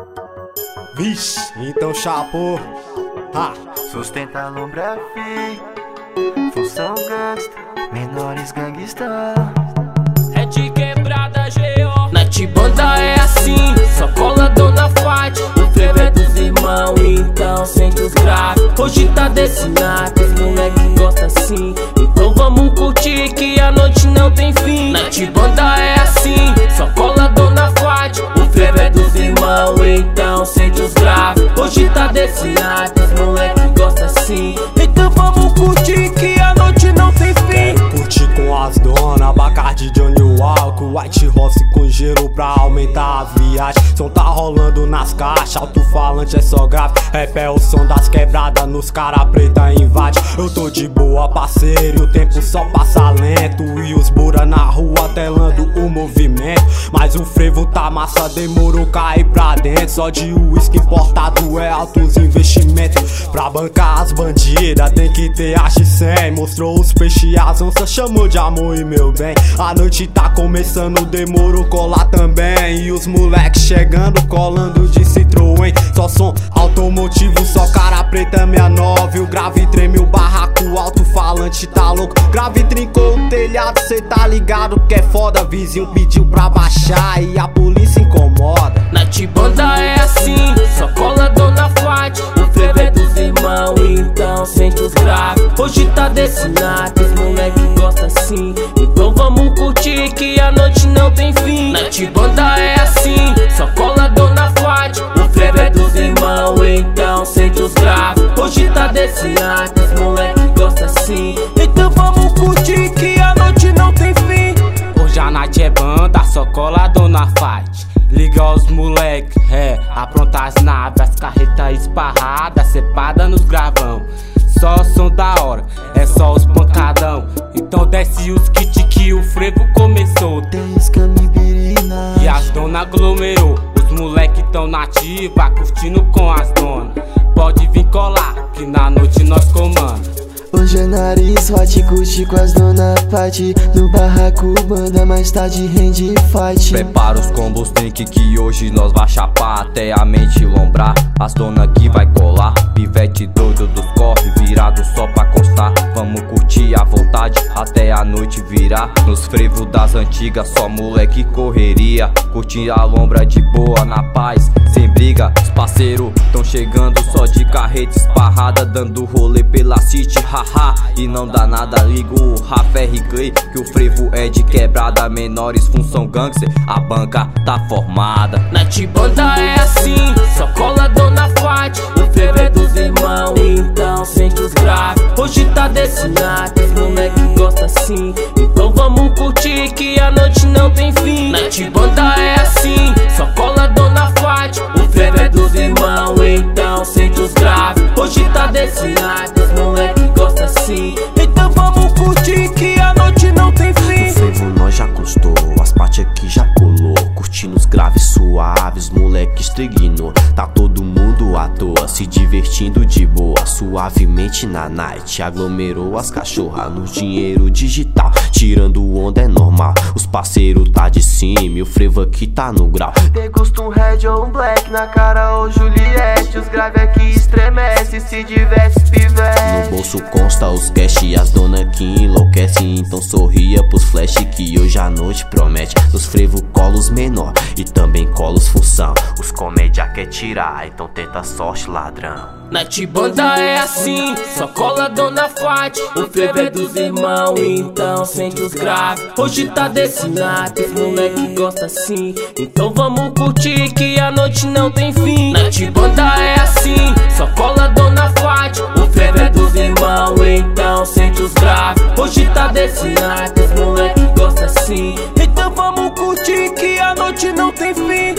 Vixe, então chapou. Sustenta a lombra fi, função gangsta, menores gangsta. É de quebrada G.O. Natibanda é assim, só cola dona Fat. O frevo é dos irmãos, então sente os graves. Hoje tá desse nada, os moleque gosta assim. Então vamos curtir que a noite não tem fim. Natibanda é assim, só cola dona Fat. O frevo é dos irmãos, então sente os graves. Hoje tá desse nada, os moleque gosta assim. Então vamos curtir que a noite não tem fim. Curtir com as donas, Bacardi, Johnny Walker, White Rose com gelo pra aumentar a viagem. Som tá rolando nas caixas, alto-falante é só grave. Rap é o som das quebradas, nos cara preta invade. Eu tô de boa, parceiro, o tempo só passa lento. E os bura na rua telando o movimento. Mas o frevo tá massa, demorou cair pra dentro. Só de uísque importado é altos investimentos. Pra bancar as bandidas tem que ter H100. Mostrou os peixes e as onças, chamou de amor e meu bem. A noite tá começando, demorou colar também. E os moleques chegando, colando de Citroën. Só som automotivo, só cara preta 69. O grave treme o barraco, o alto-falante tá louco. Grave trincou o telhado, cê tá ligado que é foda. Vizinho pediu pra baixar e a polícia incomoda. Natibanda é assim, só cola dona Fat. O frevo é dos irmãos, então sente os graves. Hoje tá desse nada, os moleque gosta assim. Então vamos curtir que a noite não tem fim. Natibanda é assim, só cola dona Fat. O frevo é dos irmãos, então sente os graves. Hoje tá desse nada, os moleque gosta assim. Então vamos curtir que a noite não tem fim. Hoje a night é banda, só cola dona Fight. Liga os moleque, apronta as naves, as carretas esparradas, cepada nos gravão. Só som da hora, é só os pancadão. Então desce os kits que o frevo começou. Tem escamibirina E as dona aglomerou, os moleque tão nativa, curtindo com as donas. Pode vir colar, que na noite nós comanda. Hoje é nariz, hot, curte com as dona Pati. No barraco, banda, mais tarde rende fight. Prepara os combos, drink que hoje nós vai chapar até a mente lombrar. As dona que vai colar, pivete doido dos corre, virado só pra constar. Vamos curtir à vontade até a noite virar. Nos frevos das antigas, só moleque correria. Curtir a lombra de boa, na paz, sem briga. Os parceiros tão chegando só de carreta esparrada, dando rolê pela city, haha. E não dá nada, ligo o Rafa R. Clay, que o frevo é de quebrada, menores função gangster, a banca tá formada. Natibanda é assim, só cola dona Fat. O frevo é dos irmãos, então sente os graves. Hoje tá desse nada, os moleque gosta assim. Então vamos curtir que a noite não tem fim. Natibanda é assim, só cola dona Fat. O frevo é dos irmãos, então sente os graves. Hoje tá desse nada, os moleque gosta assim. Então vamos curtir que a noite não tem fim. O frevo nós já custou, as partes aqui já colou. Curtindo os graves suaves, moleque estriguinou. Tá todo mundo à toa, se divertindo de boa. Suavemente na night, aglomerou as cachorras no dinheiro digital. Tirando onda é normal, os parceiros tá de cima e o frevo aqui tá no grau. Degusta um red ou um black na cara ou Juliette. Os grave aqui estremece, se diverte pivete. No bolso consta os cash e as dona que enlouquece. Então sorria pros flash que hoje a noite promete. Nos frevo colos menor e também colos função. Os comédia quer tirar, então tenta sorte ladrão. Natibanda é assim, só cola dona Fat. O frevo é dos irmãos, então sente os graves. Hoje tá desse nada, os moleque gosta assim. Então vamos curtir que a noite não tem fim. Natibanda é assim, só cola dona Fat. O frevo é dos irmãos, então sente os graves. Hoje tá desse nada, os moleque gosta assim. Então vamos curtir que a noite não tem fim.